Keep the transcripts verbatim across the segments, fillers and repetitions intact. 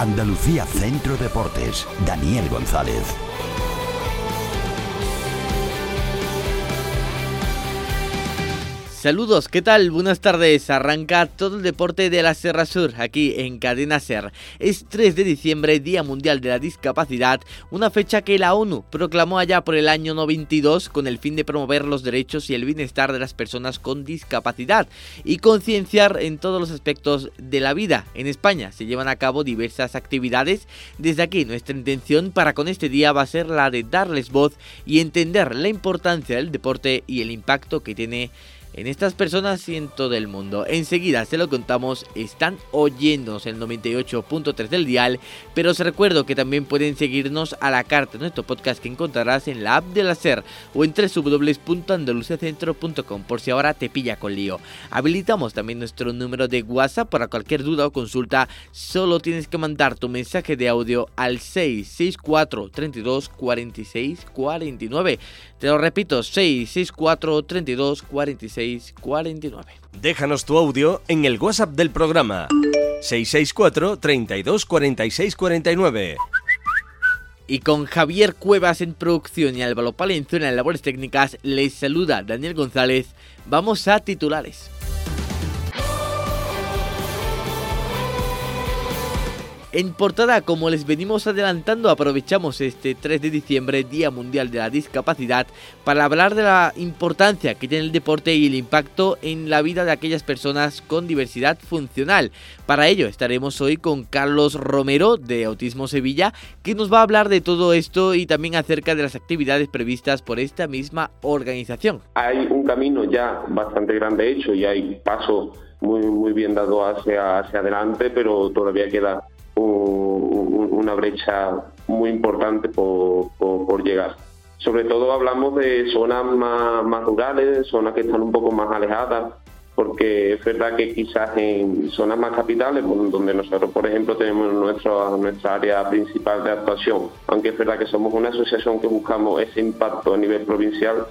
Andalucía Centro Deportes, Daniel González. Saludos, ¿qué tal? Buenas tardes. Arranca todo el deporte de la Serra Sur, aquí en Cadena Ser. Es tres de diciembre, Día Mundial de la Discapacidad, una fecha que la ONU proclamó allá por el año noventa y dos con el fin de promover los derechos y el bienestar de las personas con discapacidad y concienciar en todos los aspectos de la vida. En España se llevan a cabo diversas actividades. Desde aquí nuestra intención para con este día va a ser la de darles voz y entender la importancia del deporte y el impacto que tiene en estas personas y en todo el mundo. Enseguida se lo contamos. Están oyéndonos el noventa y ocho punto tres del dial, pero os recuerdo que también pueden seguirnos a la carta en nuestro podcast que encontrarás en la app de la SER o en doble u doble u doble u punto andaluciacentro punto com por si ahora te pilla con lío. Habilitamos también nuestro número de WhatsApp para cualquier duda o consulta. Solo tienes que mandar tu mensaje de audio al seis seis cuatro, treinta y dos, cuarenta y seis, cuarenta y nueve. Te lo repito, seis seis cuatro, treinta y dos, cuarenta y seis, cuarenta y nueve. Déjanos tu audio en el WhatsApp del programa seis seis cuatro, treinta y dos, cuarenta y seis, cuarenta y nueve. Y con Javier Cuevas en producción y Álvaro Palenzuela en labores técnicas, les saluda Daniel González. Vamos a titulares. En portada, como les venimos adelantando, aprovechamos este tres de diciembre, Día Mundial de la Discapacidad, para hablar de la importancia que tiene el deporte y el impacto en la vida de aquellas personas con diversidad funcional. Para ello estaremos hoy con Carlos Romero de Autismo Sevilla, que nos va a hablar de todo esto y también acerca de las actividades previstas por esta misma organización. Hay un camino ya bastante grande hecho y hay pasos muy, muy bien dados hacia, hacia adelante, pero todavía queda una brecha muy importante por, por, por llegar. Sobre todo hablamos de zonas más, más rurales, zonas que están un poco más alejadas, porque es verdad que quizás en zonas más capitales, donde nosotros, por ejemplo, tenemos nuestra, nuestra área principal de actuación, aunque es verdad que somos una asociación que buscamos ese impacto a nivel provincial,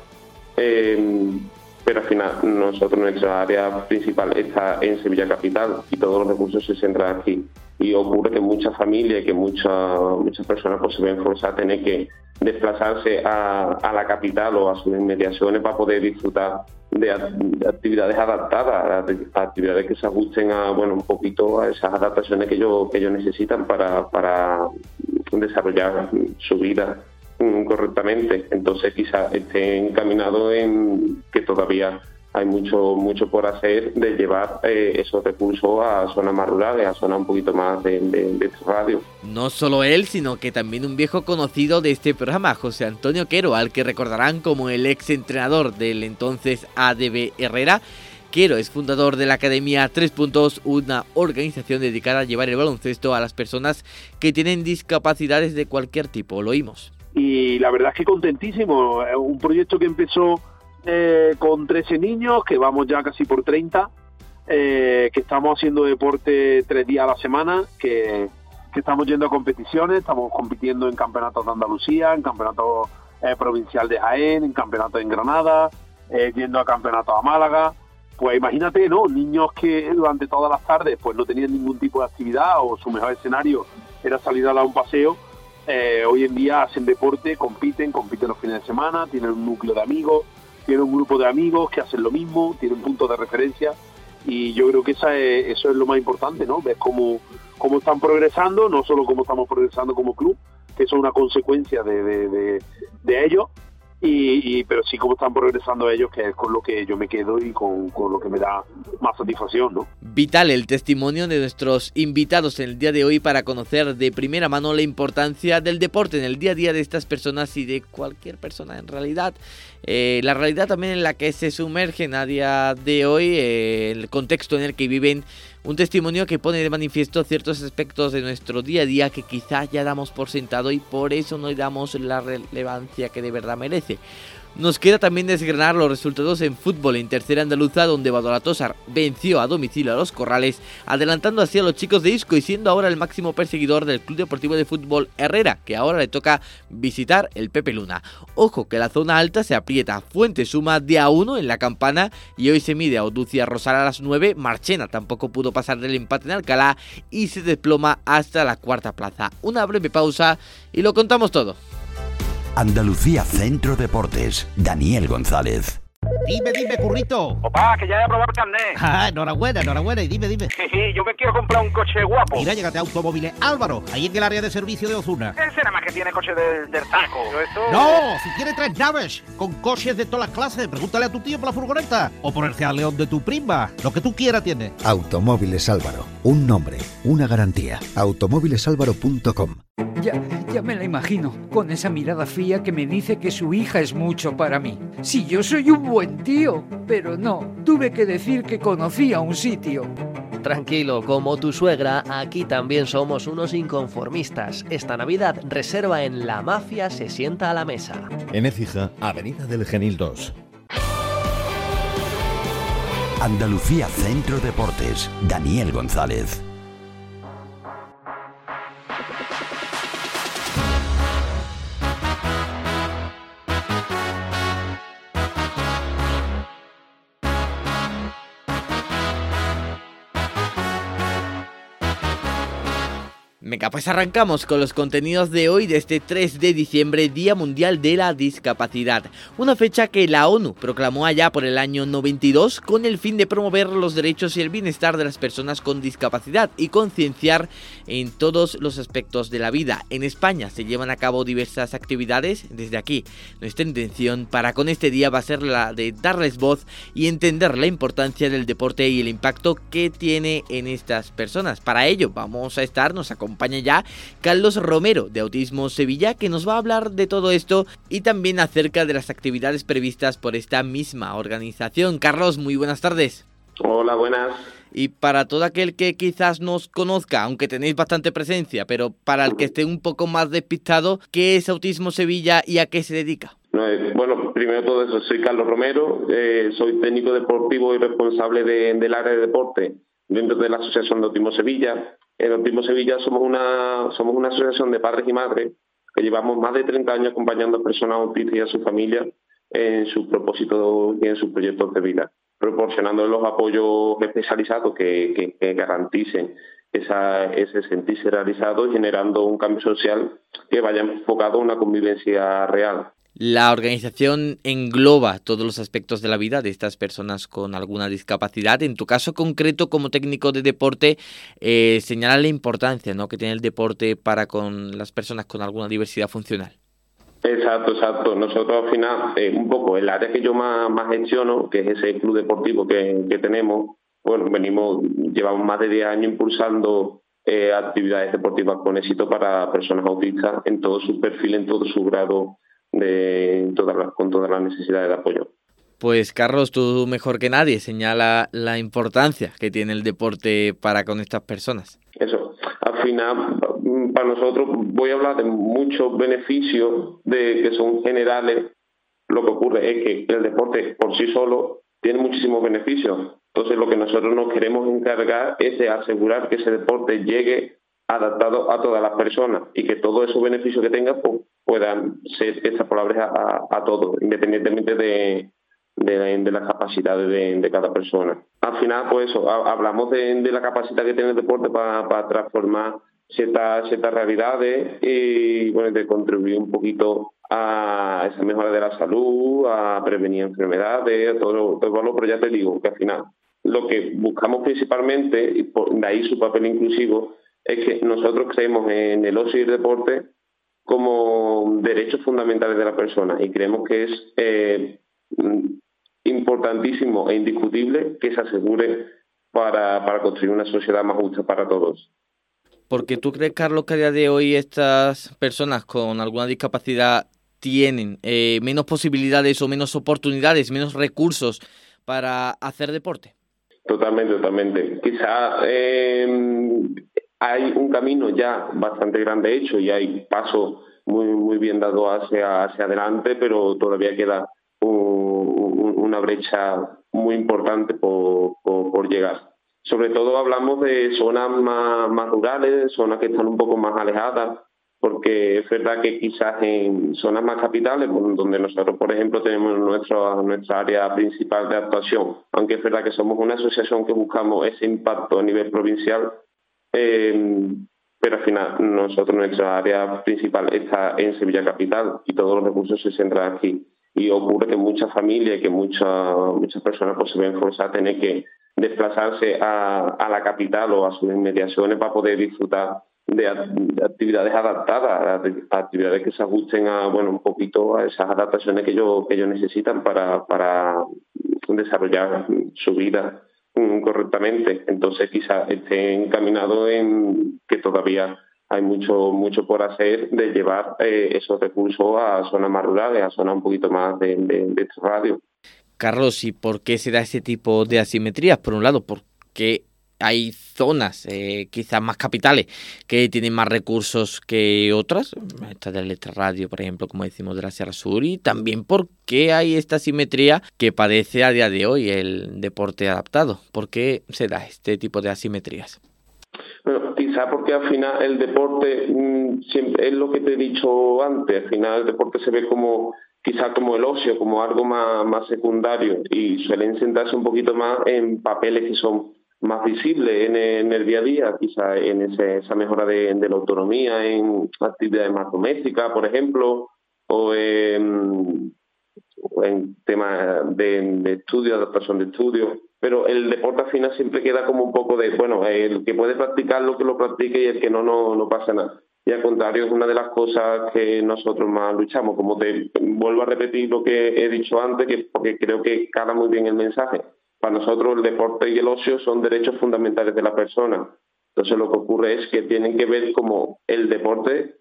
eh, pero al final nosotros nuestra área principal está en Sevilla Capital y todos los recursos se centran aquí. Y ocurre que muchas familias y que muchas muchas personas pues, se ven forzadas a tener que desplazarse a, a la capital o a sus inmediaciones para poder disfrutar de, de actividades adaptadas, a actividades que se ajusten a bueno un poquito a esas adaptaciones que ellos, que ellos necesitan para, para desarrollar su vida correctamente. Entonces quizás estén encaminados en que todavía hay mucho mucho por hacer de llevar eh, esos recursos a zonas más rurales, a zonas un poquito más de, de, de radio. No solo él, sino que también un viejo conocido de este programa, José Antonio Quero, al que recordarán como el ex entrenador del entonces A D B Herrera. Quero es fundador de la Academia Tres Puntos, una organización dedicada a llevar el baloncesto a las personas que tienen discapacidades de cualquier tipo. Lo oímos. Y la verdad es que contentísimo, es un proyecto que empezó Eh, con trece niños, que vamos ya casi por treinta, eh, que estamos haciendo deporte tres días a la semana, que, que estamos yendo a competiciones, estamos compitiendo en campeonatos de Andalucía, en campeonato eh, provincial de Jaén, en campeonatos en Granada, eh, yendo a campeonatos a Málaga. Pues imagínate, ¿no? Niños que durante todas las tardes pues no tenían ningún tipo de actividad o su mejor escenario era salir a dar un paseo. Eh, hoy en día hacen deporte, compiten, compiten los fines de semana, tienen un núcleo de amigos, tiene un grupo de amigos que hacen lo mismo, tienen puntos de referencia y yo creo que esa es, eso es lo más importante, ¿no? Ver cómo, cómo están progresando, no solo cómo estamos progresando como club, que eso es una consecuencia de, de, de, de ellos, y, y pero sí cómo están progresando ellos, que es con lo que yo me quedo y con, con lo que me da más satisfacción, ¿no? Vital el testimonio de nuestros invitados en el día de hoy para conocer de primera mano la importancia del deporte en el día a día de estas personas y de cualquier persona en realidad. Eh, la realidad también en la que se sumergen a día de hoy, eh, el contexto en el que viven, un testimonio que pone de manifiesto ciertos aspectos de nuestro día a día que quizás ya damos por sentado y por eso no le damos la relevancia que de verdad merece. Nos queda también desgranar los resultados en fútbol en tercera andaluza, donde Badolatosar venció a domicilio a los Corrales, adelantando así a los chicos de Isco y siendo ahora el máximo perseguidor del Club Deportivo de Fútbol Herrera, que ahora le toca visitar el Pepe Luna. Ojo que la zona alta se aprieta, Fuente suma de a uno en la Campana y hoy se mide a Oducia Rosal a las nueve, Marchena tampoco pudo pasar del empate en Alcalá y se desploma hasta la cuarta plaza. Una breve pausa y lo contamos todo. Andalucía Centro Deportes, Daniel González. Dime, dime, currito. Papá, que ya he aprobado el carnet. Ah, enhorabuena, enhorabuena. Y dime, dime. Jeje, yo me quiero comprar un coche guapo. Mira, llégate a Automóviles Álvaro, ahí en el área de servicio de Ozuna. Ese nada más que tiene coche del, del taco. Esto... No, si tiene tres naves, con coches de todas las clases. Pregúntale a tu tío por la furgoneta. O por el Seat León de tu prima. Lo que tú quieras tiene. Automóviles Álvaro. Un nombre, una garantía. automóviles álvaro punto com. Ya, ya me la imagino, con esa mirada fría que me dice que su hija es mucho para mí. Si yo soy un buen tío, pero no, tuve que decir que conocía un sitio. Tranquilo, como tu suegra, aquí también somos unos inconformistas. Esta Navidad reserva en La Mafia se sienta a la mesa. En Écija, Avenida del Genil dos. Andalucía Centro Deportes, Daniel González. Venga, pues arrancamos con los contenidos de hoy, de este tres de diciembre, Día Mundial de la Discapacidad. Una fecha que la ONU proclamó allá por el año noventa y dos con el fin de promover los derechos y el bienestar de las personas con discapacidad y concienciar en todos los aspectos de la vida. En España se llevan a cabo diversas actividades. Desde aquí, nuestra intención para con este día va a ser la de darles voz y entender la importancia del deporte y el impacto que tiene en estas personas. Para ello vamos a estar, nos acompaña ya Carlos Romero de Autismo Sevilla, que nos va a hablar de todo esto y también acerca de las actividades previstas por esta misma organización. Carlos, muy buenas tardes. Hola, buenas. Y para todo aquel que quizás nos conozca, aunque tenéis bastante presencia, pero para el que esté un poco más despistado, ¿qué es Autismo Sevilla y a qué se dedica? Bueno, primero de todo eso, soy Carlos Romero, eh, soy técnico deportivo y responsable de, del área de deporte dentro de la Asociación de Autismo Sevilla. En Autismo Sevilla somos una somos una asociación de padres y madres que llevamos más de treinta años acompañando a personas autistas y a sus familias en sus propósitos y en sus proyectos de vida, proporcionando los apoyos especializados que, que, que garanticen esa, ese sentirse realizado y generando un cambio social que vaya enfocado a una convivencia real. La organización engloba todos los aspectos de la vida de estas personas con alguna discapacidad. En tu caso concreto, como técnico de deporte, eh, señala la importancia, ¿no?, que tiene el deporte para con las personas con alguna diversidad funcional. Exacto, exacto. Nosotros al final, eh, un poco el área que yo más, más gestiono, que es ese club deportivo que, que tenemos, bueno, venimos, llevamos más de diez años impulsando eh, actividades deportivas con éxito para personas autistas en todo su perfil, en todo su grado, de todas las, con todas las necesidades de apoyo. Pues Carlos, tú mejor que nadie señala la importancia que tiene el deporte para con estas personas. Eso, al final, para nosotros voy a hablar de muchos beneficios de que son generales. Lo que ocurre es que el deporte por sí solo tiene muchísimos beneficios. Entonces lo que nosotros nos queremos encargar es de asegurar que ese deporte llegue adaptado a todas las personas y que todos esos beneficios que tenga pues, puedan ser extrapolables a, a, a todos, independientemente de, de, de las capacidades de, de cada persona. Al final, pues eso, hablamos de, de la capacidad que tiene el deporte para, para transformar ciertas, ciertas realidades y bueno, de contribuir un poquito a esa mejora de la salud, a prevenir enfermedades, todo, todo lo, pero ya te digo que al final lo que buscamos principalmente, y por, de ahí su papel inclusivo, es que nosotros creemos en el ocio y el deporte como derechos fundamentales de la persona y creemos que es eh, importantísimo e indiscutible que se asegure para, para construir una sociedad más justa para todos. Porque tú crees, Carlos, que a día de hoy estas personas con alguna discapacidad tienen eh, menos posibilidades o menos oportunidades, menos recursos para hacer deporte. Totalmente, totalmente. Quizá eh, hay un camino ya bastante grande hecho y hay pasos muy muy bien dados hacia, hacia adelante, pero todavía queda brecha muy importante por, por, por llegar. Sobre todo hablamos de zonas más, más rurales, zonas que están un poco más alejadas, porque es verdad que quizás en zonas más capitales, donde nosotros, por ejemplo, tenemos nuestro, nuestra área principal de actuación, aunque es verdad que somos una asociación que buscamos ese impacto a nivel provincial, eh, pero al final nosotros nuestra área principal está en Sevilla Capital y todos los recursos se centran aquí. Y ocurre que muchas familias y que muchas muchas personas pues, se ven forzadas a tener que desplazarse a, a la capital o a sus inmediaciones para poder disfrutar de, de actividades adaptadas, de actividades que se ajusten a, bueno, un poquito a esas adaptaciones que ellos, que ellos necesitan para, para desarrollar su vida correctamente. Entonces quizás estén encaminados en que todavía hay mucho mucho por hacer de llevar eh, esos recursos a zonas más rurales, a zonas un poquito más de, de, de este radio. Carlos, ¿y por qué se da ese tipo de asimetrías? Por un lado, porque hay zonas, eh, quizás más capitales, que tienen más recursos que otras, esta del radio, por ejemplo, como decimos, de la Sierra Sur, y también porque hay esta asimetría que padece a día de hoy el deporte adaptado. ¿Por qué se da este tipo de asimetrías? Bueno, quizá porque al final el deporte, mmm, siempre, es lo que te he dicho antes, al final el deporte se ve como quizá como el ocio, como algo más, más secundario, y suelen centrarse un poquito más en papeles que son más visibles en, en el día a día, quizá en ese, esa mejora de, de la autonomía, en actividades más domésticas, por ejemplo, o en, o en temas de, de estudio, adaptación de estudio. Pero el deporte al final siempre queda como un poco de, bueno, el que puede practicarlo, que lo practique, y el que no, no, no pasa nada. Y al contrario, es una de las cosas que nosotros más luchamos. Como te vuelvo a repetir lo que he dicho antes, que porque creo que cala muy bien el mensaje. Para nosotros el deporte y el ocio son derechos fundamentales de la persona. Entonces lo que ocurre es que tienen que ver como el deporte,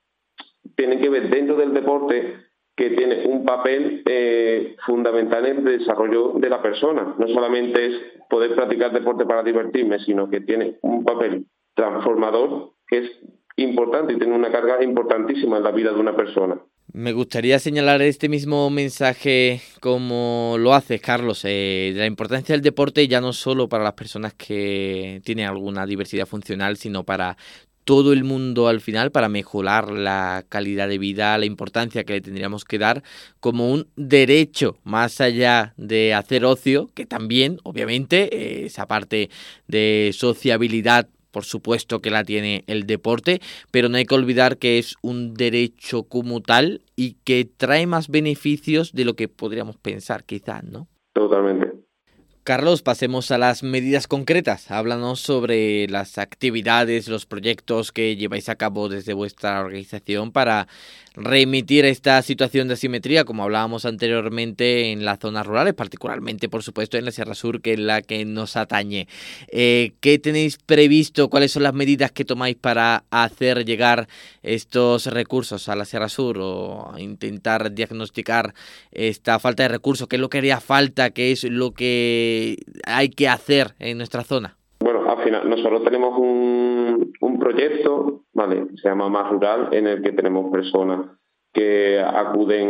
tienen que ver dentro del deporte que tiene un papel eh, fundamental en el desarrollo de la persona. No solamente es poder practicar deporte para divertirme, sino que tiene un papel transformador que es importante y tiene una carga importantísima en la vida de una persona. Me gustaría señalar este mismo mensaje como lo haces, Carlos, eh, de la importancia del deporte ya no solo para las personas que tienen alguna diversidad funcional, sino para todo el mundo al final, para mejorar la calidad de vida, la importancia que le tendríamos que dar como un derecho, más allá de hacer ocio, que también, obviamente, eh, esa parte de sociabilidad, por supuesto que la tiene el deporte, pero no hay que olvidar que es un derecho como tal y que trae más beneficios de lo que podríamos pensar, quizás, ¿no? Totalmente. Carlos, pasemos a las medidas concretas. Háblanos sobre las actividades, los proyectos que lleváis a cabo desde vuestra organización para remitir esta situación de asimetría, como hablábamos anteriormente, en las zonas rurales, particularmente, por supuesto, en la Sierra Sur, que es la que nos atañe. Eh, ¿Qué tenéis previsto? ¿Cuáles son las medidas que tomáis para hacer llegar estos recursos a la Sierra Sur o intentar diagnosticar esta falta de recursos? ¿Qué es lo que haría falta? ¿Qué es lo que hay que hacer en nuestra zona? Bueno, al final nosotros tenemos un, un proyecto, ¿vale? Se llama Más Rural, en el que tenemos personas que acuden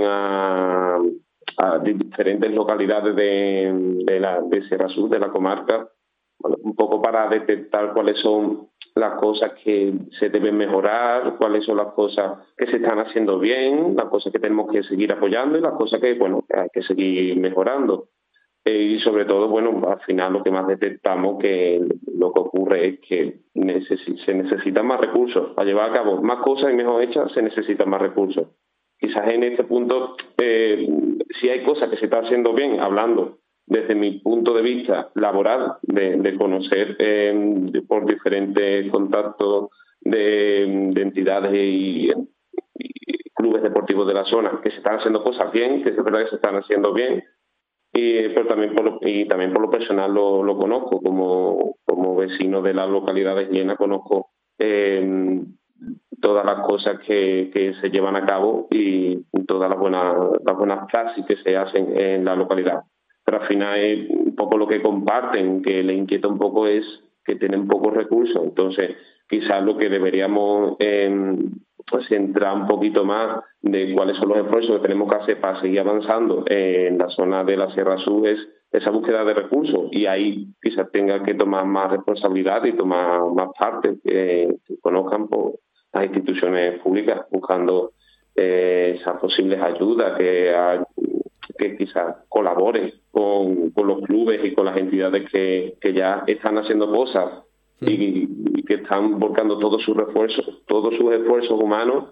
a, a diferentes localidades de, de la de Sierra Sur, de la comarca, ¿vale? Un poco para detectar cuáles son las cosas que se deben mejorar, cuáles son las cosas que se están haciendo bien, las cosas que tenemos que seguir apoyando y las cosas que, bueno, que hay que seguir mejorando. Y sobre todo, bueno, al final lo que más detectamos que lo que ocurre es que necesi- se necesitan más recursos. Para llevar a cabo más cosas y mejor hechas se necesitan más recursos. Quizás en este punto, eh, si hay cosas que se están haciendo bien, hablando desde mi punto de vista laboral, de, de conocer eh, de, por diferentes contactos de, de entidades y, y clubes deportivos de la zona, que se están haciendo cosas bien, que es verdad que se están haciendo bien, Y, pero también por lo, y también por lo personal lo, lo conozco, como, como vecino de las localidades llenas, conozco eh, todas las cosas que, que se llevan a cabo y todas las buenas, las buenas praxis que se hacen en la localidad. Pero al final es un poco lo que comparten, que le inquieta un poco es que tienen pocos recursos. Entonces, quizás lo que deberíamos eh, centrar un poquito más de cuáles son los esfuerzos que tenemos que hacer para seguir avanzando en la zona de la Sierra Sur es esa búsqueda de recursos, y ahí quizás tenga que tomar más responsabilidad y tomar más parte, que, que conozcan por las instituciones públicas buscando eh, esas posibles ayudas, que, que quizás colaboren con, con los clubes y con las entidades que, que ya están haciendo cosas y, y que están volcando todos sus esfuerzos, todos sus esfuerzos humanos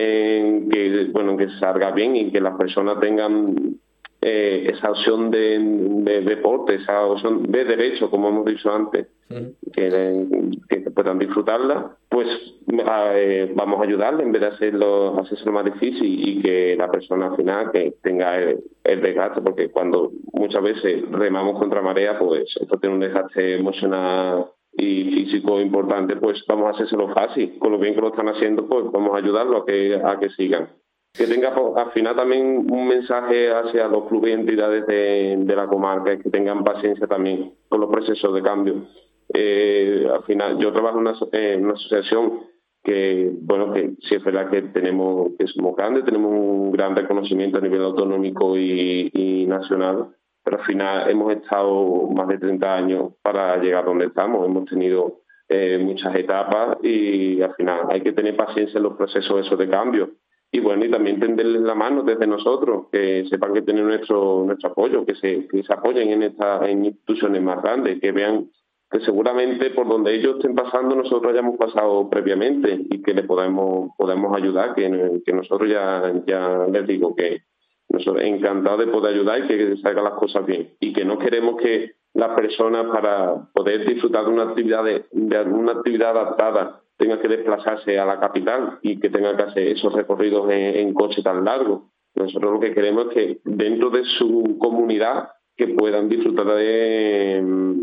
en que, bueno, que salga bien y que las personas tengan eh, esa opción de, de deporte, esa opción de derecho, como hemos dicho antes, uh-huh. que, que puedan disfrutarla, pues eh, vamos a ayudarle en vez de hacerlo, hacerlo más difícil, y que la persona al final que tenga el, el desgaste, porque cuando muchas veces remamos contra marea, pues esto tiene un desgaste emocional y físico importante, pues vamos a hacérselo fácil. Con lo bien que lo están haciendo, pues vamos a ayudarlo a que a que sigan. Que tenga al final también un mensaje hacia los clubes y entidades de, de la comarca, que tengan paciencia también con los procesos de cambio. Eh, al final, yo trabajo en una, en una asociación que, bueno, que sí es verdad que tenemos, que somos grandes, tenemos un gran reconocimiento a nivel autonómico y, y nacional, pero al final hemos estado más de treinta años para llegar donde estamos. Hemos tenido eh, muchas etapas y al final hay que tener paciencia en los procesos esos de cambio. Y bueno, y también tenderles la mano desde nosotros, que sepan que tienen nuestro nuestro apoyo, que se, que se apoyen en estas en instituciones más grandes, que vean que seguramente por donde ellos estén pasando nosotros hayamos pasado previamente y que les podemos podemos ayudar, que, que nosotros ya, ya les digo que nosotros encantados de poder ayudar y que salgan las cosas bien. Y que no queremos que las personas, para poder disfrutar de una actividad de, de una actividad adaptada, tengan que desplazarse a la capital y que tengan que hacer esos recorridos en, en coche tan largos. Nosotros lo que queremos es que dentro de su comunidad que puedan disfrutar de,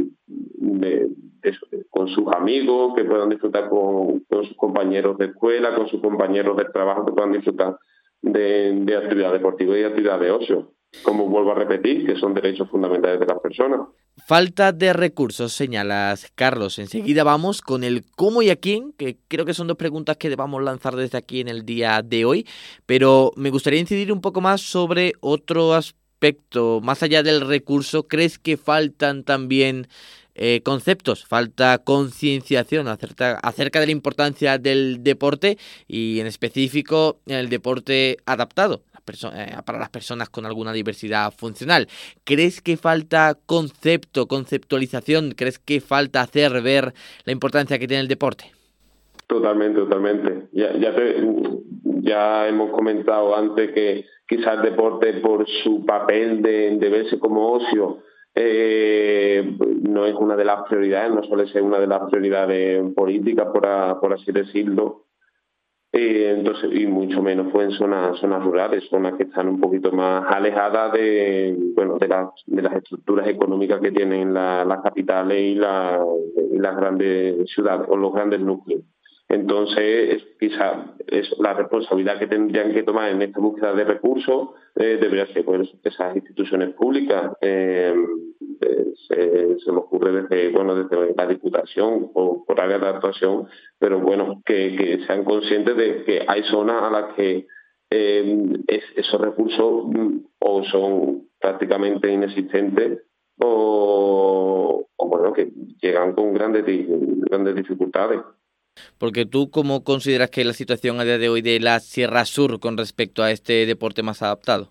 de, de, de con sus amigos, que puedan disfrutar con, con sus compañeros de escuela, con sus compañeros de trabajo, que puedan disfrutar de, de actividad deportiva y actividad de ocio. Como vuelvo a repetir, que son derechos fundamentales de las personas. Falta de recursos, señalas, Carlos. Enseguida vamos con el cómo y a quién, que creo que son dos preguntas que debamos lanzar desde aquí en el día de hoy, pero me gustaría incidir un poco más sobre otro aspecto. Más allá del recurso, ¿crees que faltan también eh, conceptos? Falta concienciación acerca, acerca de la importancia del deporte y en específico el deporte adaptado para las personas con alguna diversidad funcional. ¿Crees que falta concepto, conceptualización? ¿Crees que falta hacer ver la importancia que tiene el deporte? Totalmente, totalmente. Ya, ya, te, ya hemos comentado antes que quizás el deporte, por su papel de, de verse como ocio, eh, no es una de las prioridades, no suele ser una de las prioridades políticas, por, a, por así decirlo. Eh, entonces, y mucho menos fue en zonas zonas rurales, zonas que están un poquito más alejadas de bueno de las de las estructuras económicas que tienen la, las capitales y, la, y las grandes ciudades o los grandes núcleos. Entonces, quizás es la responsabilidad que tendrían que tomar en esta búsqueda de recursos eh, debería ser pues, esas instituciones públicas. Eh, eh, se, se me ocurre desde bueno desde la Diputación o por área de actuación, pero bueno, que, que sean conscientes de que hay zonas a las que eh, es, esos recursos o son prácticamente inexistentes o, o bueno, que llegan con grandes, grandes dificultades. Porque tú, ¿cómo consideras que es la situación a día de hoy de la Sierra Sur con respecto a este deporte más adaptado?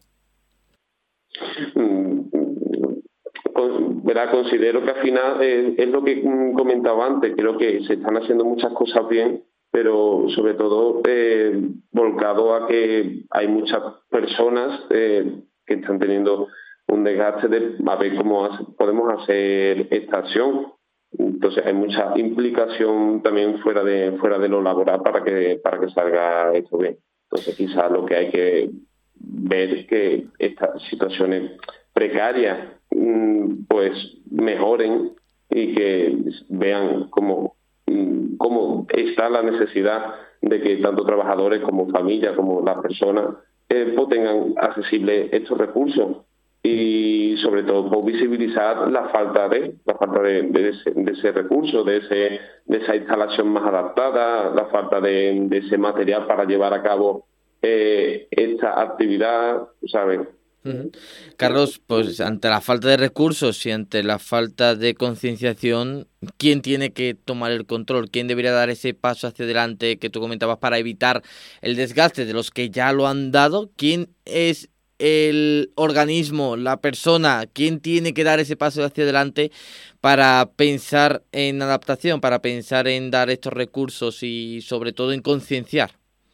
Verá, considero que al final eh, es lo que comentaba antes, creo que se están haciendo muchas cosas bien, pero sobre todo eh, volcado a que hay muchas personas eh, que están teniendo un desgaste de a ver cómo hace, podemos hacer esta acción. Entonces hay mucha implicación también fuera de fuera de lo laboral para que para que salga esto bien. Entonces quizás lo que hay que ver es que estas situaciones precarias pues mejoren y que vean cómo, cómo está la necesidad de que tanto trabajadores como familias, como las personas, eh, pues tengan accesibles estos recursos. y sobre todo por visibilizar la falta de la falta de, de, ese, de ese recurso, de ese de esa instalación más adaptada, la falta de, de ese material para llevar a cabo eh, esta actividad, ¿sabes? Uh-huh. Carlos, pues ante la falta de recursos y ante la falta de concienciación, ¿quién tiene que tomar el control? ¿Quién debería dar ese paso hacia adelante que tú comentabas para evitar el desgaste de los que ya lo han dado? ¿Quién es el organismo, la persona, quién tiene que dar ese paso hacia adelante para pensar en adaptación, para pensar en dar estos recursos y sobre todo en concienciar?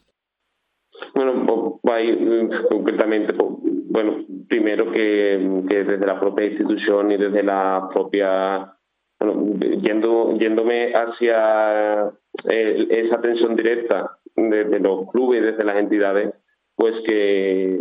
Bueno, pues ahí concretamente, pues, bueno, primero que, que desde la propia institución y desde la propia, bueno, yendo, yéndome hacia eh, esa atención directa desde los clubes, desde las entidades, pues que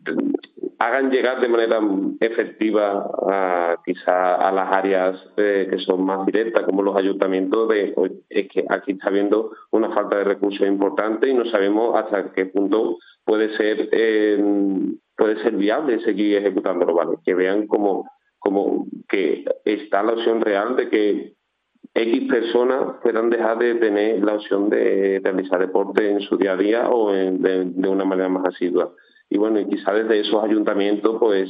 hagan llegar de manera efectiva a, quizá a las áreas eh, que son más directas, como los ayuntamientos, de es que aquí está habiendo una falta de recursos importante y no sabemos hasta qué punto puede ser eh, puede ser viable seguir ejecutándolo, ¿vale? Que vean como, como que está la opción real de que X personas puedan dejar de tener la opción de realizar deporte en su día a día o en, de, de una manera más asidua. Y bueno, y quizá desde esos ayuntamientos, pues,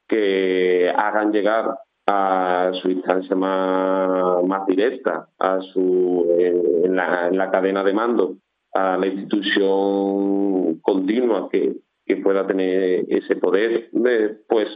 que hagan llegar a su instancia más, más directa, a su eh, en, la, en la cadena de mando, a la institución continua que, que pueda tener ese poder, de, pues,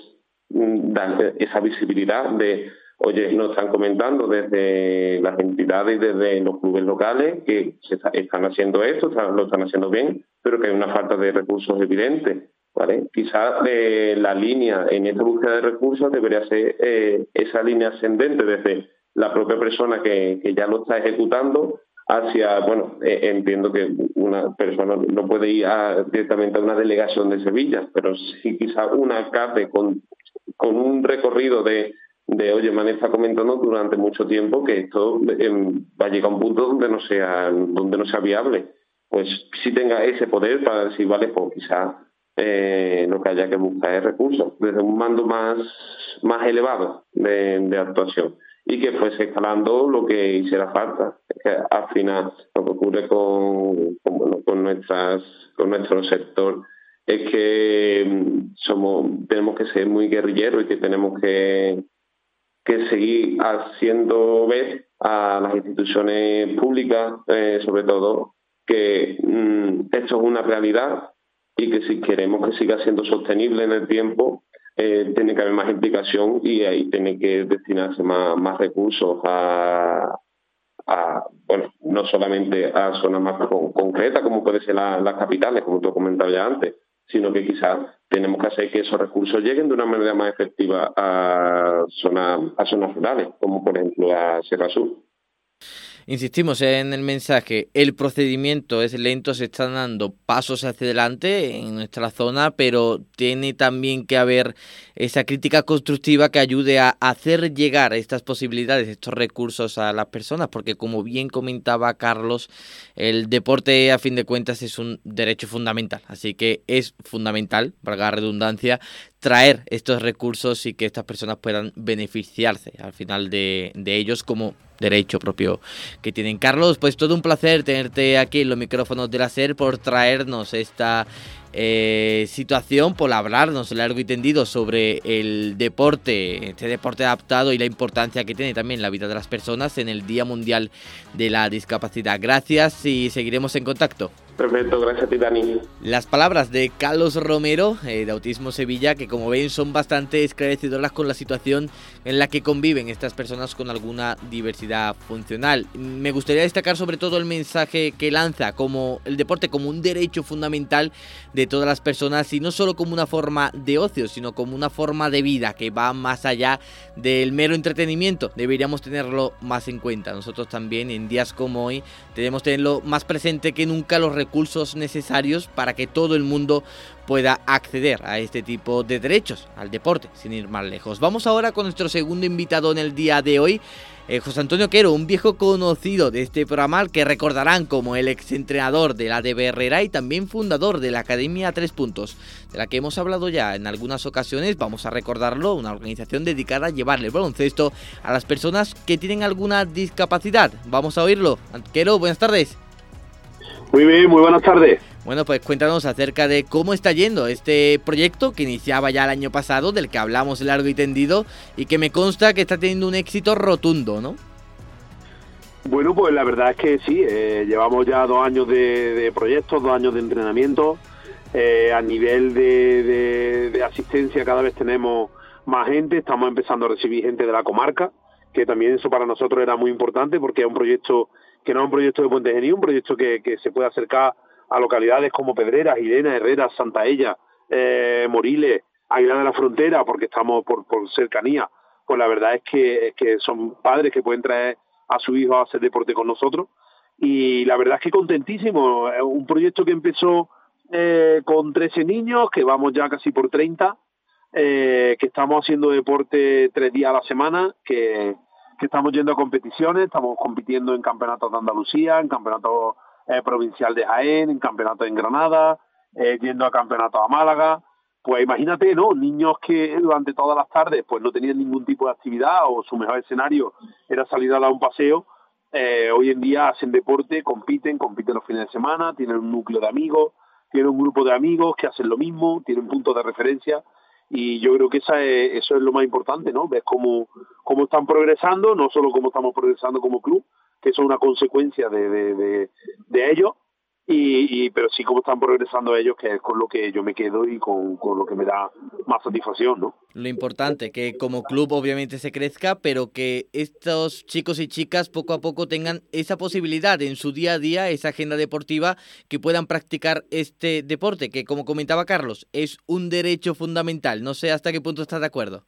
dar esa visibilidad de, oye, nos están comentando desde las entidades y desde los clubes locales que se está, están haciendo esto, están, lo están haciendo bien, pero que hay una falta de recursos evidente, ¿vale? Quizás eh, la línea en esta búsqueda de recursos debería ser eh, esa línea ascendente desde la propia persona que, que ya lo está ejecutando hacia, bueno, eh, entiendo que una persona no puede ir a, directamente a una delegación de Sevilla, pero sí quizás una alcalde con, con un recorrido de de, oye, me han estado comentando durante mucho tiempo que esto eh, va a llegar a un punto donde no sea donde no sea viable. Pues si tenga ese poder para decir, vale, pues quizás eh, lo que haya que buscar es recursos, desde un mando más, más elevado de, de actuación y que fuese escalando lo que hiciera falta. Que al final lo que ocurre con, con, bueno, con, nuestras, con nuestro sector es que somos tenemos que ser muy guerrilleros y que tenemos que que seguir haciendo ver a las instituciones públicas, eh, sobre todo, que mmm, esto es una realidad y que si queremos que siga siendo sostenible en el tiempo, eh, tiene que haber más implicación y ahí tiene que destinarse más, más recursos a, a, bueno, no solamente a zonas más con, concretas, como puede ser la, las capitales, como tú comentabas ya antes, sino que quizás tenemos que hacer que esos recursos lleguen de una manera más efectiva a zonas, a zonas rurales, como por ejemplo a Sierra Sur. Insistimos en el mensaje, el procedimiento es lento, se están dando pasos hacia adelante en nuestra zona, pero tiene también que haber esa crítica constructiva que ayude a hacer llegar estas posibilidades, estos recursos a las personas, porque como bien comentaba Carlos, el deporte a fin de cuentas es un derecho fundamental, así que es fundamental, valga la redundancia, traer estos recursos y que estas personas puedan beneficiarse al final de, de ellos como derecho propio que tienen. Carlos, pues todo un placer tenerte aquí en los micrófonos de la SER por traernos esta eh, situación, por hablarnos largo y tendido sobre el deporte, este deporte adaptado y la importancia que tiene también en la vida de las personas en el Día Mundial de la Discapacidad. Gracias y seguiremos en contacto. Perfecto, gracias a ti, Dani. Las palabras de Carlos Romero, eh, de Autismo Sevilla, que como ven son bastante esclarecedoras con la situación en la que conviven estas personas con alguna diversidad funcional. Me gustaría destacar sobre todo el mensaje que lanza como el deporte como un derecho fundamental de todas las personas y no solo como una forma de ocio, sino como una forma de vida que va más allá del mero entretenimiento. Deberíamos tenerlo más en cuenta. Nosotros también en días como hoy debemos tenerlo más presente que nunca, los recursos necesarios para que todo el mundo pueda acceder a este tipo de derechos, al deporte, sin ir más lejos. Vamos ahora con nuestro segundo invitado en el día de hoy. Eh, José Antonio Quero, un viejo conocido de este programa al que recordarán como el exentrenador de la D B Herrera y también fundador de la Academia Tres Puntos, de la que hemos hablado ya en algunas ocasiones. Vamos a recordarlo, una organización dedicada a llevarle el baloncesto a las personas que tienen alguna discapacidad. Vamos a oírlo. Quero, buenas tardes. Muy bien, muy buenas tardes. Bueno, pues cuéntanos acerca de cómo está yendo este proyecto que iniciaba ya el año pasado, del que hablamos largo y tendido, y que me consta que está teniendo un éxito rotundo, ¿no? Bueno, pues la verdad es que sí, eh, llevamos ya dos años de, de proyectos, dos años de entrenamiento. Eh, a nivel de, de, de asistencia cada vez tenemos más gente, estamos empezando a recibir gente de la comarca, que también eso para nosotros era muy importante porque es un proyecto que no es un proyecto de Puente Genil, un proyecto que, que se puede acercar a localidades como Pedreras, Irena, Herrera, Santaella, eh, Moriles, Aguilar de la Frontera, porque estamos por, por cercanía. Pues la verdad es que, es que son padres que pueden traer a su hijo a hacer deporte con nosotros. Y la verdad es que contentísimo. Es un proyecto que empezó eh, con trece niños, que vamos ya casi por treinta, eh, que estamos haciendo deporte tres días a la semana, que, que estamos yendo a competiciones, estamos compitiendo en campeonatos de Andalucía, en campeonatos Eh, provincial de Jaén, en campeonatos en Granada, eh, yendo a campeonatos a Málaga. Pues imagínate, ¿no? Niños que durante todas las tardes pues no tenían ningún tipo de actividad o su mejor escenario era salir a dar un paseo, eh, hoy en día hacen deporte, compiten, compiten los fines de semana, tienen un núcleo de amigos, tienen un grupo de amigos que hacen lo mismo, tienen puntos de referencia, y yo creo que esa es, eso es lo más importante, ¿no? Ves cómo, cómo están progresando, no solo cómo estamos progresando como club, que eso es una consecuencia de, de, de, de ellos, y, y pero sí cómo están progresando ellos, que es con lo que yo me quedo y con, con lo que me da más satisfacción, ¿no? Lo importante, que como club obviamente se crezca, pero que estos chicos y chicas poco a poco tengan esa posibilidad en su día a día, esa agenda deportiva, que puedan practicar este deporte, que como comentaba Carlos, es un derecho fundamental. No sé hasta qué punto estás de acuerdo.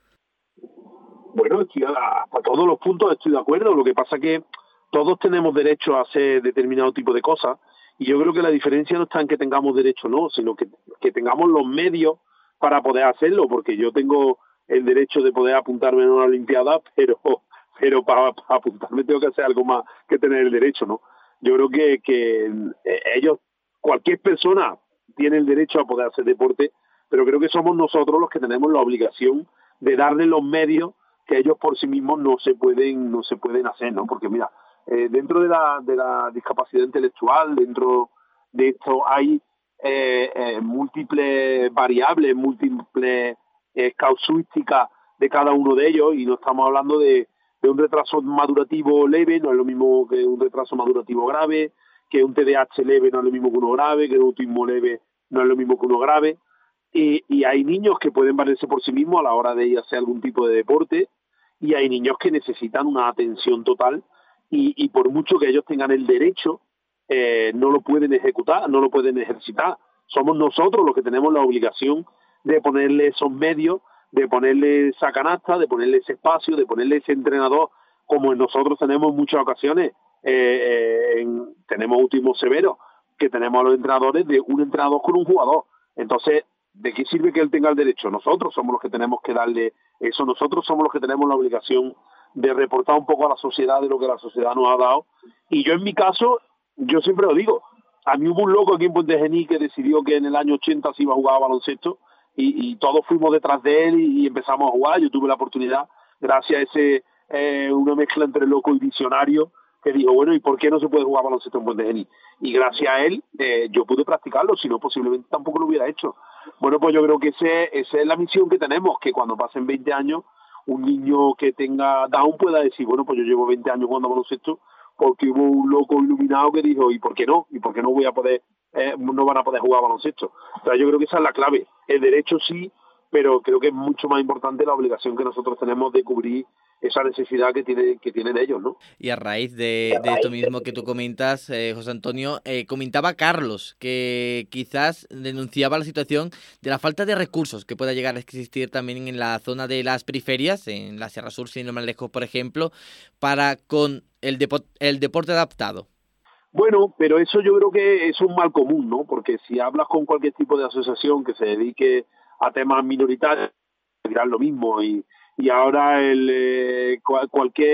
Bueno, estoy a, hasta todos los puntos estoy de acuerdo. Lo que pasa que todos tenemos derecho a hacer determinado tipo de cosas, y yo creo que la diferencia no está en que tengamos derecho o no, sino que, que tengamos los medios para poder hacerlo, porque yo tengo el derecho de poder apuntarme en una olimpiada, pero pero para, para apuntarme tengo que hacer algo más que tener el derecho, ¿no? Yo creo que, que ellos, cualquier persona tiene el derecho a poder hacer deporte, pero creo que somos nosotros los que tenemos la obligación de darle los medios que ellos por sí mismos no se pueden no se pueden hacer, ¿no? Porque mira, eh, dentro de la de la discapacidad intelectual, dentro de esto hay eh, eh, múltiples variables, múltiples eh, casuísticas de cada uno de ellos, y no estamos hablando de, de un retraso madurativo leve, no es lo mismo que un retraso madurativo grave, que un T D A H leve no es lo mismo que uno grave, que un autismo leve no es lo mismo que uno grave. Y, y hay niños que pueden valerse por sí mismos a la hora de ir a hacer algún tipo de deporte, y hay niños que necesitan una atención total, y, y por mucho que ellos tengan el derecho, eh, no lo pueden ejecutar, no lo pueden ejercitar. Somos nosotros los que tenemos la obligación de ponerle esos medios, de ponerle esa canasta, de ponerle ese espacio, de ponerle ese entrenador, como nosotros tenemos en muchas ocasiones. Eh, eh, en, tenemos autismo severo, que tenemos a los entrenadores de un entrenador con un jugador. Entonces, ¿de qué sirve que él tenga el derecho? Nosotros somos los que tenemos que darle eso, nosotros somos los que tenemos la obligación de reportar un poco a la sociedad de lo que la sociedad nos ha dado. Y yo en mi caso, yo siempre lo digo, a mí hubo un loco aquí en Puente Genil que decidió que en el año ochenta se iba a jugar a baloncesto, y, y todos fuimos detrás de él y, y empezamos a jugar. Yo tuve la oportunidad, gracias a ese eh, una mezcla entre loco y visionario, que dijo, bueno, ¿y por qué no se puede jugar baloncesto en Puente Genil? Y gracias a él eh, yo pude practicarlo, si no posiblemente tampoco lo hubiera hecho. Bueno, pues yo creo que ese, esa es la misión que tenemos, que cuando pasen veinte años, un niño que tenga Down pueda decir, bueno, pues yo llevo veinte años jugando baloncesto porque hubo un loco iluminado que dijo, ¿y por qué no? ¿Y por qué no voy a poder, eh, no van a poder jugar baloncesto? O sea, yo creo que esa es la clave. El derecho sí, pero creo que es mucho más importante la obligación que nosotros tenemos de cubrir esa necesidad que tiene que tienen ellos, ¿no? Y a raíz de, de esto mismo que tú comentas, eh, José Antonio, eh, comentaba Carlos que quizás denunciaba la situación de la falta de recursos que pueda llegar a existir también en la zona de las periferias, en la Sierra Sur, sin ir más lejos, por ejemplo, para con el, depo- el deporte adaptado. Bueno, pero eso yo creo que es un mal común, ¿no? Porque si hablas con cualquier tipo de asociación que se dedique a temas minoritarios, dirán lo mismo, y y ahora el eh, cual, cualquier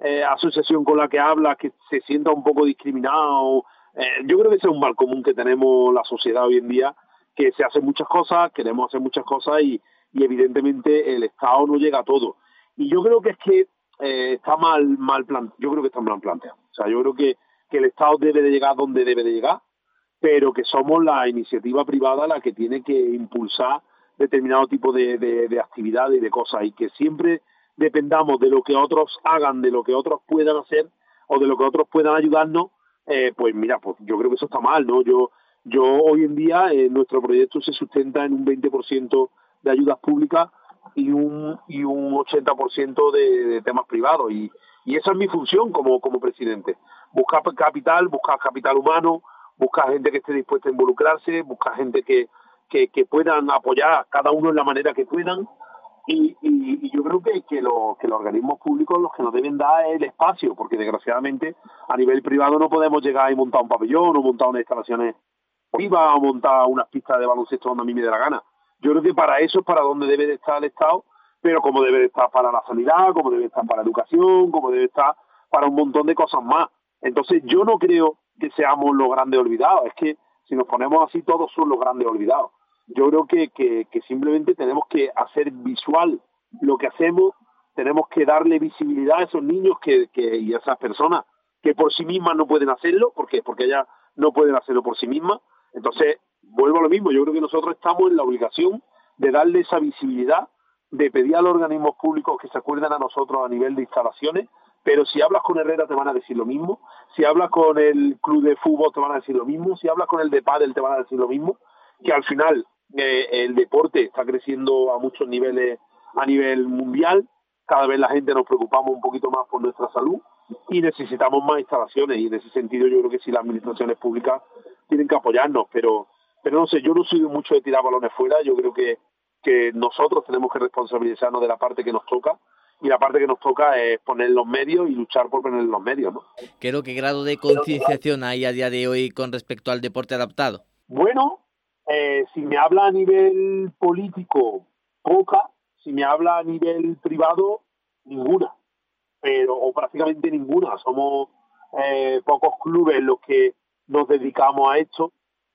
eh, asociación con la que habla que se sienta un poco discriminado. Eh, yo creo que ese es un mal común que tenemos la sociedad hoy en día, que se hacen muchas cosas, queremos hacer muchas cosas y, y evidentemente el Estado no llega a todo. Y yo creo que es que eh, está mal mal plan, yo creo que está mal planteado. O sea, yo creo que, que el Estado debe de llegar donde debe de llegar, pero que somos la iniciativa privada la que tiene que impulsar determinado tipo de, de, de actividades y de cosas, y que siempre dependamos de lo que otros hagan, de lo que otros puedan hacer o de lo que otros puedan ayudarnos, eh, pues mira, pues yo creo que eso está mal, ¿no? Yo yo hoy en día eh, nuestro proyecto se sustenta en un veinte por ciento de ayudas públicas y un y un ochenta por ciento de, de temas privados, y, y esa es mi función como como presidente, buscar capital, buscar capital humano, buscar gente que esté dispuesta a involucrarse, buscar gente que que, que puedan apoyar cada uno en la manera que puedan. Y, y, y yo creo que, que, lo, que los organismos públicos los que nos deben dar es el espacio, porque desgraciadamente a nivel privado no podemos llegar y montar un pabellón o montar unas instalaciones vivas o montar unas pistas de baloncesto donde a mí me dé la gana. Yo creo que para eso es para donde debe de estar el Estado, pero como debe de estar para la sanidad, como debe de estar para la educación, como debe de estar para un montón de cosas más. Entonces yo no creo que seamos los grandes olvidados, es que si nos ponemos así todos son los grandes olvidados. Yo creo que, que, que simplemente tenemos que hacer visual lo que hacemos, tenemos que darle visibilidad a esos niños que, que y a esas personas que por sí mismas no pueden hacerlo, porque porque ellas no pueden hacerlo por sí mismas. Entonces, vuelvo a lo mismo, yo creo que nosotros estamos en la obligación de darle esa visibilidad, de pedir a los organismos públicos que se acuerden a nosotros a nivel de instalaciones, pero si hablas con Herrera te van a decir lo mismo, si hablas con el club de fútbol te van a decir lo mismo, si hablas con el de pádel te van a decir lo mismo, que al final Eh, el deporte está creciendo a muchos niveles a nivel mundial, cada vez la gente nos preocupamos un poquito más por nuestra salud y necesitamos más instalaciones, y en ese sentido yo creo que sí las administraciones públicas tienen que apoyarnos, pero pero no sé, yo no soy mucho de tirar balones fuera, yo creo que, que nosotros tenemos que responsabilizarnos de la parte que nos toca, y la parte que nos toca es poner los medios y luchar por poner los medios, ¿no? Creo que grado de concienciación hay a día de hoy con respecto al deporte adaptado. Bueno, Eh, si me habla a nivel político, poca. Si me habla a nivel privado, ninguna. Pero, o prácticamente ninguna. Somos eh, pocos clubes los que nos dedicamos a esto.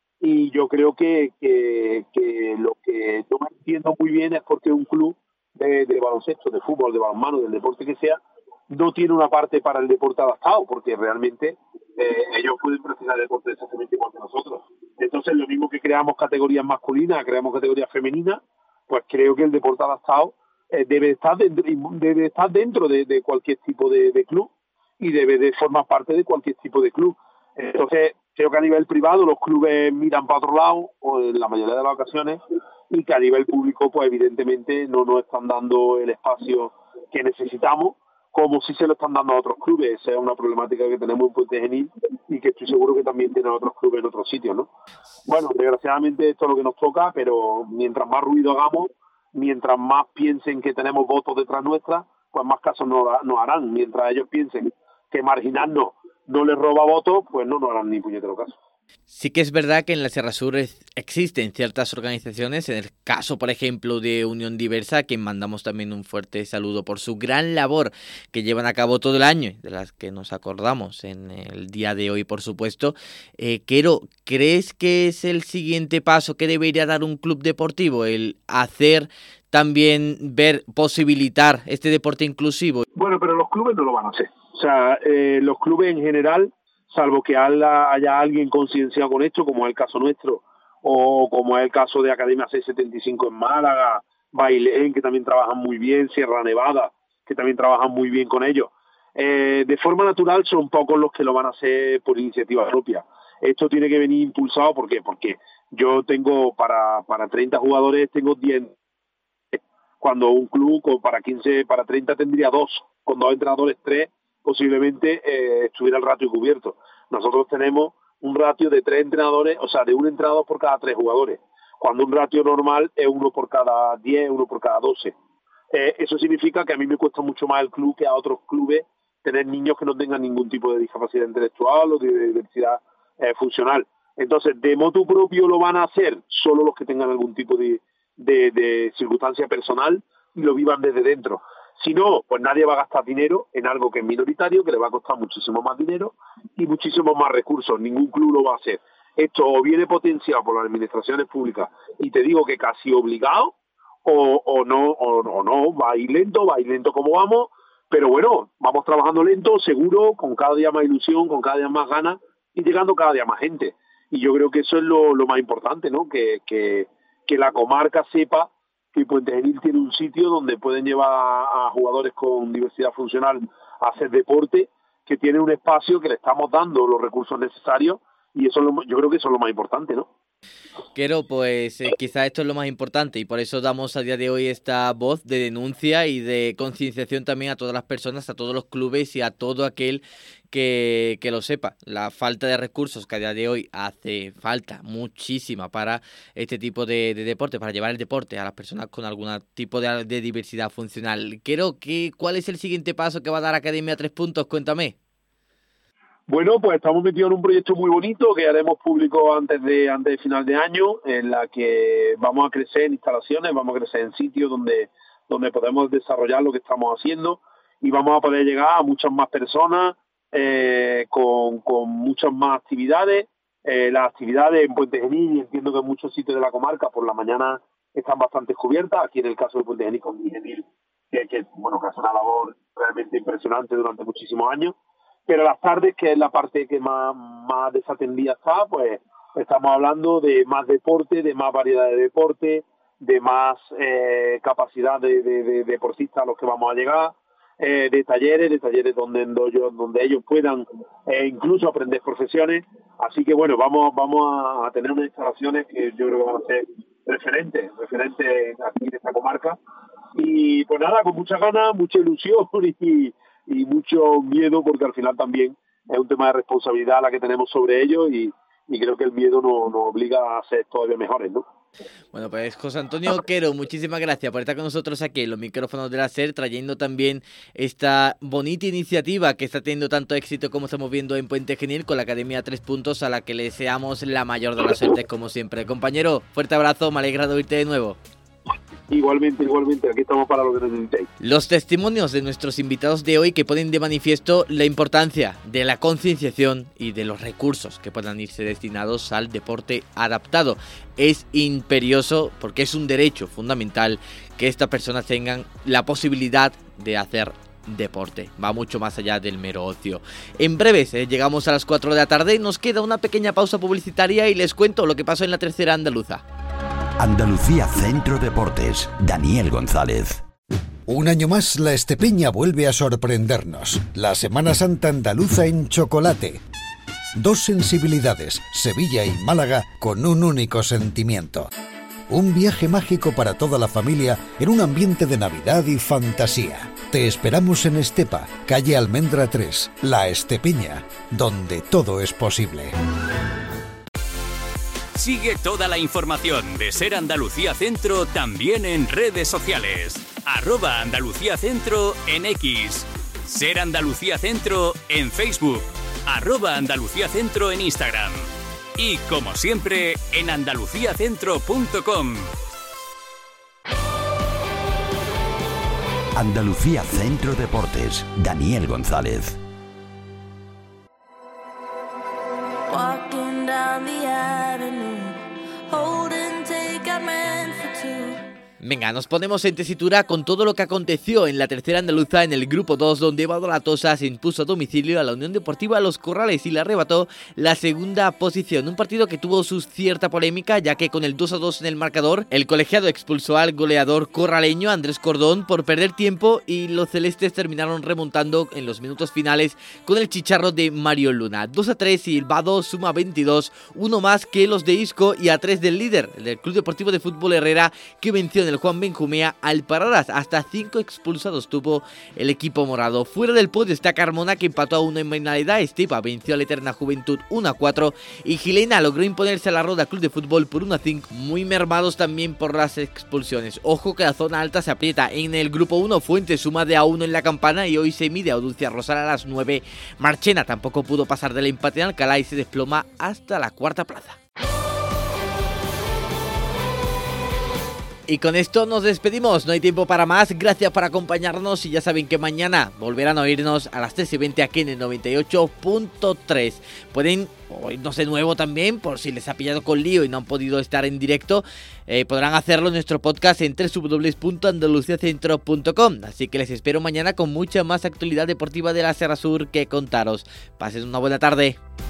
Y yo creo que, que, que lo que yo me entiendo muy bien es porque un club de, de baloncesto, de fútbol, de balonmano, del deporte que sea, no tiene una parte para el deporte adaptado, porque realmente eh, ellos pueden practicar el deporte exactamente igual que nosotros. Entonces, lo mismo que creamos categorías masculinas, creamos categorías femeninas, pues creo que el deporte adaptado eh, debe estar dentro, debe estar dentro de, de cualquier tipo de, de club, y debe de formar parte de cualquier tipo de club. Entonces, creo que a nivel privado los clubes miran para otro lado, o en la mayoría de las ocasiones, y que a nivel público, pues evidentemente no nos están dando el espacio que necesitamos, como si se lo están dando a otros clubes. Esa es una problemática que tenemos en Puente Genil y que estoy seguro que también tienen otros clubes en otros sitios, ¿no? Bueno, desgraciadamente esto es lo que nos toca, pero mientras más ruido hagamos, mientras más piensen que tenemos votos detrás nuestra, pues más casos nos, nos harán. Mientras ellos piensen que marginarnos no les roba votos, pues no nos harán ni puñetero caso. Sí que es verdad que en la Sierra Sur existen ciertas organizaciones, en el caso, por ejemplo, de Unión Diversa, a quien mandamos también un fuerte saludo por su gran labor que llevan a cabo todo el año, de las que nos acordamos en el día de hoy, por supuesto. Eh, Quero, ¿crees que es el siguiente paso que debería dar un club deportivo, el hacer también ver, posibilitar este deporte inclusivo? Bueno, pero los clubes no lo van a hacer. O sea, eh, los clubes en general, salvo que haya, haya alguien concienciado con esto, como es el caso nuestro, o como es el caso de Academia seiscientos setenta y cinco en Málaga, Bailén, que también trabajan muy bien, Sierra Nevada, que también trabajan muy bien con ellos. Eh, de forma natural son pocos los que lo van a hacer por iniciativa propia. Esto tiene que venir impulsado, ¿por qué? Porque yo tengo para, para treinta jugadores, tengo diez. Cuando un club con, para quince, para treinta tendría dos, con dos entrenadores, tres, posiblemente eh, estuviera el ratio cubierto. Nosotros tenemos un ratio de tres entrenadores, o sea, de un entrenador por cada tres jugadores, cuando un ratio normal es uno por cada diez, uno por cada doce. Eh, eso significa que a mí me cuesta mucho más el club que a otros clubes tener niños que no tengan ningún tipo de discapacidad intelectual o de diversidad eh, funcional. Entonces, de motu propio lo van a hacer solo los que tengan algún tipo de, de, de circunstancia personal y lo vivan desde dentro. Si no, pues nadie va a gastar dinero en algo que es minoritario, que le va a costar muchísimo más dinero y muchísimos más recursos. Ningún club lo va a hacer. Esto o viene potenciado por las administraciones públicas y te digo que casi obligado, o, o no, o, o no, va a ir lento, va a ir lento como vamos, pero bueno, vamos trabajando lento, seguro, con cada día más ilusión, con cada día más ganas y llegando cada día más gente. Y yo creo que eso es lo, lo más importante, ¿no? Que, que, que la comarca sepa que Puente Genil tiene un sitio donde pueden llevar a jugadores con diversidad funcional a hacer deporte, que tiene un espacio que le estamos dando los recursos necesarios y eso es lo, yo creo que eso es lo más importante, ¿no? Quero, pues eh, quizá esto es lo más importante y por eso damos a día de hoy esta voz de denuncia y de concienciación también a todas las personas, a todos los clubes y a todo aquel que, que lo sepa. La falta de recursos que a día de hoy hace falta muchísima para este tipo de, de deporte, para llevar el deporte a las personas con algún tipo de, de diversidad funcional. Quero, ¿qué, ¿cuál es el siguiente paso que va a dar Academia Tres Puntos? Cuéntame. Bueno, pues estamos metidos en un proyecto muy bonito que haremos público antes de antes de final de año, en la que vamos a crecer en instalaciones, vamos a crecer en sitios donde donde podemos desarrollar lo que estamos haciendo y vamos a poder llegar a muchas más personas eh, con, con muchas más actividades. Eh, las actividades en Puente Genil, y entiendo que en muchos sitios de la comarca por la mañana están bastante cubiertas. Aquí en el caso de Puente Genil con Genil, que, que bueno que hace una labor realmente impresionante durante muchísimos años. Pero las tardes, que es la parte que más, más desatendida está, pues estamos hablando de más deporte, de más variedad de deporte, de más eh, capacidad de, de, de deportistas a los que vamos a llegar, eh, de talleres, de talleres donde, donde ellos puedan eh, incluso aprender profesiones. Así que bueno, vamos vamos a tener unas instalaciones que yo creo que van a ser referentes, referentes aquí en esta comarca. Y pues nada, con muchas ganas, mucha ilusión y y mucho miedo, porque al final también es un tema de responsabilidad la que tenemos sobre ellos y, y creo que el miedo nos, nos obliga a ser todavía mejores, ¿no? Bueno, pues José Antonio Quero, muchísimas gracias por estar con nosotros aquí en los micrófonos de la SER, trayendo también esta bonita iniciativa que está teniendo tanto éxito como estamos viendo en Puente Genil con la Academia Tres Puntos, a la que le deseamos la mayor de las suertes como siempre. Compañero, fuerte abrazo, me alegra de oírte de nuevo. Igualmente, igualmente, aquí estamos para lo que necesitéis. Los testimonios de nuestros invitados de hoy que ponen de manifiesto la importancia de la concienciación y de los recursos que puedan irse destinados al deporte adaptado. Es imperioso, porque es un derecho fundamental, que estas personas tengan la posibilidad de hacer deporte. Va mucho más allá del mero ocio. En breves, eh, llegamos a las cuatro de la tarde, nos queda una pequeña pausa publicitaria y les cuento lo que pasó en la tercera andaluza. Andalucía Centro Deportes, Daniel González. Un año más, la Estepeña vuelve a sorprendernos. La Semana Santa andaluza en chocolate. Dos sensibilidades, Sevilla y Málaga, con un único sentimiento. Un viaje mágico para toda la familia en un ambiente de Navidad y fantasía. Te esperamos en Estepa, calle Almendra tres, La Estepeña, donde todo es posible. Sigue toda la información de Ser Andalucía Centro también en redes sociales. Arroba Andalucía Centro en X. Ser Andalucía Centro en Facebook. Arroba Andalucía Centro en Instagram. Y como siempre, en andalucía centro punto com. Andalucía Centro Deportes, Daniel González. Walking down the avenue, holding take I meant for two. Venga, nos ponemos en tesitura con todo lo que aconteció en la tercera andaluza en el grupo dos, donde Badalatosa se impuso a domicilio a la Unión Deportiva Los Corrales y le arrebató la segunda posición. Un partido que tuvo su cierta polémica, ya que con el dos a dos en el marcador, el colegiado expulsó al goleador corraleño Andrés Cordón por perder tiempo y los celestes terminaron remontando en los minutos finales con el chicharro de Mario Luna. dos a tres y el Bado suma veintidós, uno más que los de Isco y a tres del líder, el del Club Deportivo de Fútbol Herrera, que venció en el Juan Benjumea al Paradas. Hasta cinco expulsados tuvo el equipo morado. Fuera del podio está Carmona, que empató a uno en penalidad. Estepa venció a la Eterna Juventud uno a cuatro y Gilena logró imponerse a la Roda Club de Fútbol por uno a cinco, muy mermados también por las expulsiones. Ojo que la zona alta se aprieta. En el grupo uno, Fuentes suma de a uno en la Campana y hoy se mide a Audiencia Rosal a las nueve. Marchena tampoco pudo pasar del empate en Alcalá y se desploma hasta la cuarta plaza. Y con esto nos despedimos, no hay tiempo para más, gracias por acompañarnos y ya saben que mañana volverán a oírnos a las tres y veinte aquí en el noventa y ocho punto tres. Pueden oírnos de nuevo también, por si les ha pillado con lío y no han podido estar en directo, eh, podrán hacerlo en nuestro podcast en doble u doble u doble u punto andalucía centro punto com. Así que les espero mañana con mucha más actualidad deportiva de la Sierra Sur que contaros. Pasen una buena tarde.